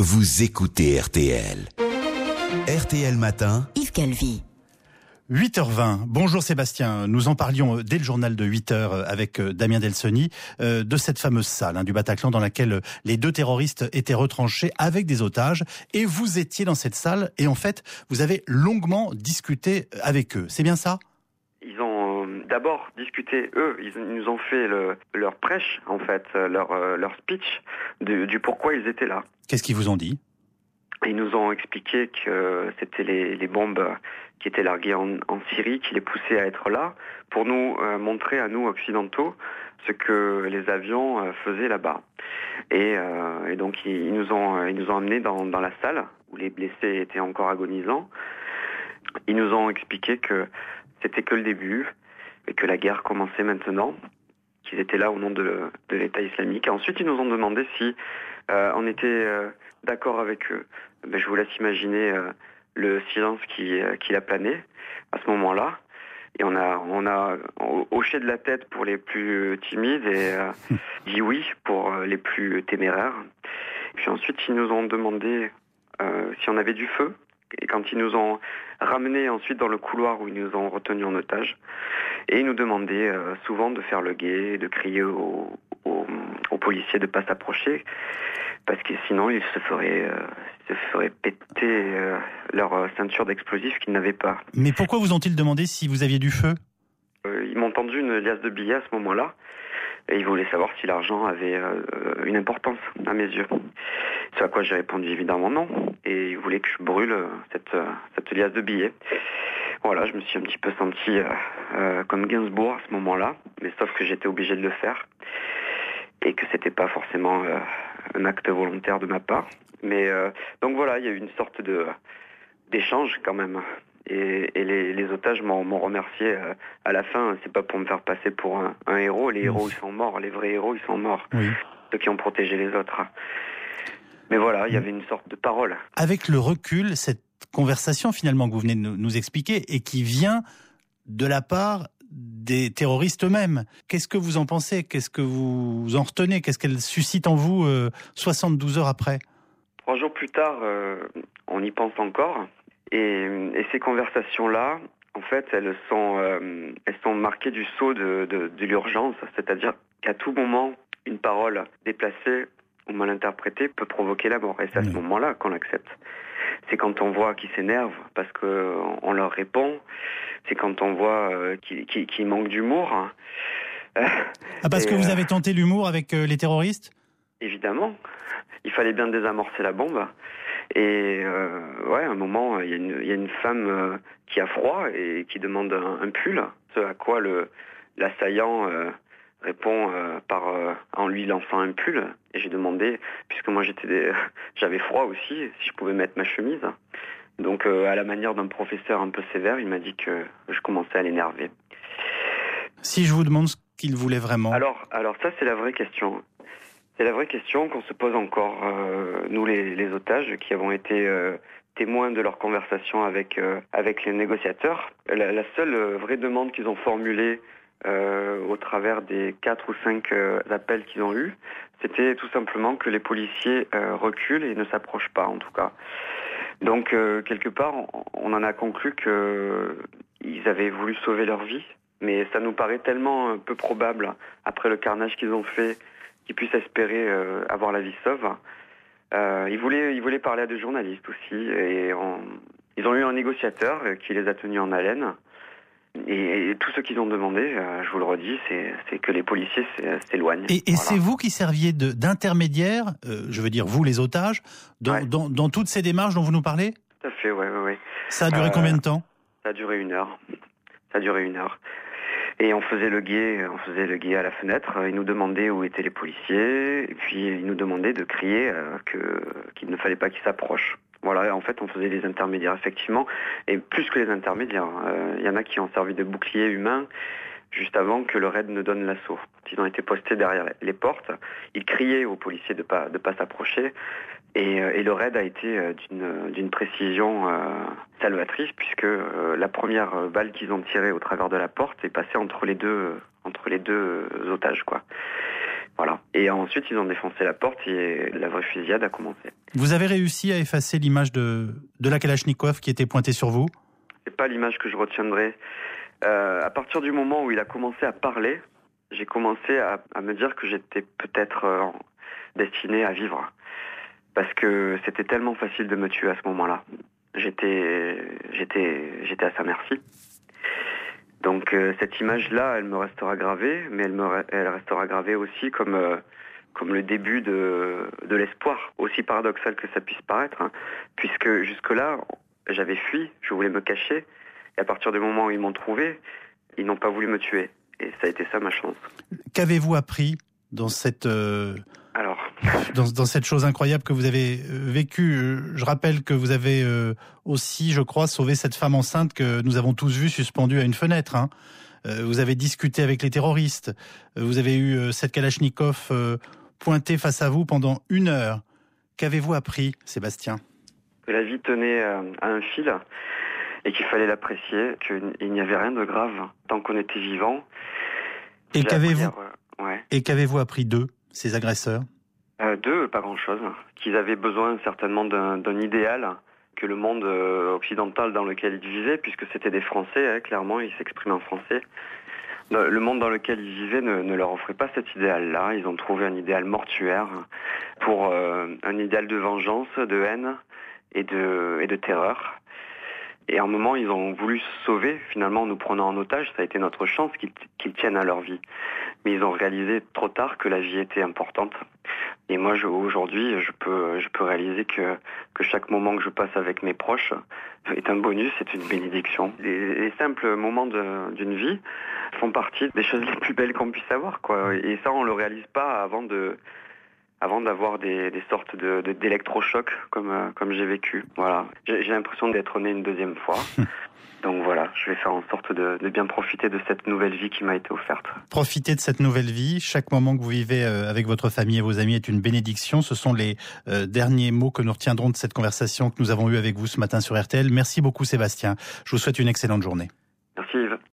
Vous écoutez RTL. RTL Matin. Yves Calvi. 8h20. Bonjour Sébastien. Nous en parlions dès le journal de 8h avec Damien Delsoni de cette fameuse salle du Bataclan dans laquelle les deux terroristes étaient retranchés avec des otages. Et vous étiez dans cette salle et en fait, vous avez longuement discuté avec eux. C'est bien ça ? Ils ont d'abord discuté, eux, ils nous ont fait leur prêche, en fait, leur speech du pourquoi ils étaient là. Qu'est-ce qu'ils vous ont dit ? Ils nous ont expliqué que c'était les bombes qui étaient larguées en Syrie qui les poussaient à être là pour nous montrer à nous occidentaux ce que les avions faisaient là-bas. Et donc ils nous ont amenés dans la salle où les blessés étaient encore agonisants. Ils nous ont expliqué que c'était que le début et que la guerre commençait maintenant, qu'ils étaient là au nom de l'État islamique. Et ensuite ils nous ont demandé si on était d'accord avec eux. Je vous laisse imaginer le silence qui a plané à ce moment-là. Et on a hoché de la tête pour les plus timides et dit oui pour les plus téméraires. Puis ensuite, ils nous ont demandé si on avait du feu. Et quand ils nous ont ramenés ensuite dans le couloir où ils nous ont retenus en otage, et ils nous demandaient souvent de faire le guet, de crier aux policiers de ne pas s'approcher, parce que sinon ils se feraient péter leur ceinture d'explosifs qu'ils n'avaient pas. Mais pourquoi vous ont-ils demandé si vous aviez du feu ? Ils m'ont tendu une liasse de billets à ce moment-là, et ils voulaient savoir si l'argent avait une importance à mes yeux. Ce à quoi j'ai répondu évidemment non, et ils voulaient que je brûle cette liasse de billets. Voilà, je me suis un petit peu senti comme Gainsbourg à ce moment-là, mais sauf que j'étais obligé de le faire, et que c'était pas forcément un acte volontaire de ma part. Mais donc voilà, il y a eu une sorte d'échange quand même. Et les otages m'ont remercié à la fin. C'est pas pour me faire passer pour un héros. Les héros, ils sont morts. Les vrais héros, ils sont morts. Oui. Ceux qui ont protégé les autres. Mais voilà, il y avait une sorte de parole. Avec le recul, cette conversation finalement que vous venez de nous expliquer et qui vient de la part des terroristes eux-mêmes. Qu'est-ce que vous en pensez ? Qu'est-ce que vous en retenez ? Qu'est-ce qu'elle suscite en vous 72 heures après ? 3 jours plus tard, on y pense encore. Et ces conversations-là, en fait, elles sont marquées du sceau de l'urgence. C'est-à-dire qu'à tout moment, une parole déplacée ou mal interprétée peut provoquer la mort. Et c'est à ce moment-là qu'on l'accepte. C'est quand on voit qu'ils s'énervent parce qu'on leur répond. C'est quand on voit qu'ils manquent d'humour. Parce que vous avez tenté l'humour avec les terroristes ? Évidemment. Il fallait bien désamorcer la bombe. Et à un moment, il y a une femme qui a froid et qui demande un pull. Ce à quoi l'assaillant répond en lui lançant un pull. Et j'ai demandé, puisque moi j'avais froid aussi, si je pouvais mettre ma chemise. Donc à la manière d'un professeur un peu sévère, il m'a dit que je commençais à l'énerver. Si je vous demande ce qu'il voulait vraiment. Alors ça c'est la vraie question. C'est la vraie question qu'on se pose encore, nous les otages qui avons été témoins de leur conversation avec les négociateurs. La seule vraie demande qu'ils ont formulée au travers des 4 ou 5 appels qu'ils ont eus, c'était tout simplement que les policiers reculent et ne s'approchent pas en tout cas. Donc quelque part, on en a conclu qu'ils avaient voulu sauver leur vie, mais ça nous paraît tellement peu probable après le carnage qu'ils ont fait qu'ils puissent espérer avoir la vie sauve. Ils voulaient parler à des journalistes aussi, et ils ont eu un négociateur qui les a tenus en haleine. Et tout ce qu'ils ont demandé, je vous le redis, c'est que les policiers s'éloignent. Et voilà. C'est vous qui serviez d'intermédiaire, je veux dire vous les otages, dans toutes ces démarches dont vous nous parlez ? Tout à fait, oui. Ça a duré combien de temps ? Ça a duré 1 heure. Et on faisait le guet à la fenêtre. Ils nous demandaient où étaient les policiers, et puis ils nous demandaient de crier qu'il ne fallait pas qu'ils s'approchent. Voilà, en fait, on faisait les intermédiaires, effectivement, et plus que les intermédiaires. Il y en a qui ont servi de bouclier humain juste avant que le raid ne donne l'assaut. Ils ont été postés derrière les portes. Ils criaient aux policiers de pas s'approcher. Et le raid a été d'une précision salvatrice, puisque la première balle qu'ils ont tirée au travers de la porte est passée entre les deux otages, quoi. Voilà. Et ensuite, ils ont défoncé la porte et la vraie fusillade a commencé. Vous avez réussi à effacer l'image de la Kalachnikov qui était pointée sur vous ? C'est pas l'image que je retiendrai. À partir du moment où il a commencé à parler, j'ai commencé à me dire que j'étais peut-être destiné à vivre. Parce que c'était tellement facile de me tuer à ce moment-là. J'étais à sa merci. Donc cette image-là, elle me restera gravée, mais elle restera gravée aussi comme le début de l'espoir, aussi paradoxal que ça puisse paraître, hein, puisque jusque-là, j'avais fui, je voulais me cacher, et à partir du moment où ils m'ont trouvé, ils n'ont pas voulu me tuer. Et ça a été ça ma chance. Qu'avez-vous appris dans cette... Dans cette chose incroyable que vous avez vécue? Je rappelle que vous avez aussi, je crois, sauvé cette femme enceinte que nous avons tous vue suspendue à une fenêtre. Hein. Vous avez discuté avec les terroristes. Vous avez eu cette Kalachnikov pointée face à vous pendant 1 heure. Qu'avez-vous appris, Sébastien? Que la vie tenait à un fil et qu'il fallait l'apprécier, qu'il n'y avait rien de grave tant qu'on était vivant. Et qu'avez-vous appris d'eux, ces agresseurs? D'eux, pas grand-chose. Qu'ils avaient besoin certainement d'un idéal que le monde occidental dans lequel ils vivaient, puisque c'était des Français, hein, clairement, ils s'expriment en français. Le monde dans lequel ils vivaient ne leur offrait pas cet idéal-là. Ils ont trouvé un idéal mortuaire pour un idéal de vengeance, de haine et de terreur. Et à un moment, ils ont voulu se sauver, finalement, en nous prenant en otage. Ça a été notre chance qu'ils tiennent à leur vie. Mais ils ont réalisé trop tard que la vie était importante. Et moi, aujourd'hui, je peux réaliser que chaque moment que je passe avec mes proches est un bonus, c'est une bénédiction. Les simples moments d'une vie font partie des choses les plus belles qu'on puisse avoir, quoi. Et ça, on le réalise pas avant d'avoir des sortes d'électrochocs comme j'ai vécu. Voilà. J'ai l'impression d'être né une deuxième fois. Donc voilà, je vais faire en sorte de bien profiter de cette nouvelle vie qui m'a été offerte. Profitez de cette nouvelle vie. Chaque moment que vous vivez avec votre famille et vos amis est une bénédiction. Ce sont les derniers mots que nous retiendrons de cette conversation que nous avons eue avec vous ce matin sur RTL. Merci beaucoup Sébastien. Je vous souhaite une excellente journée. Merci Yves.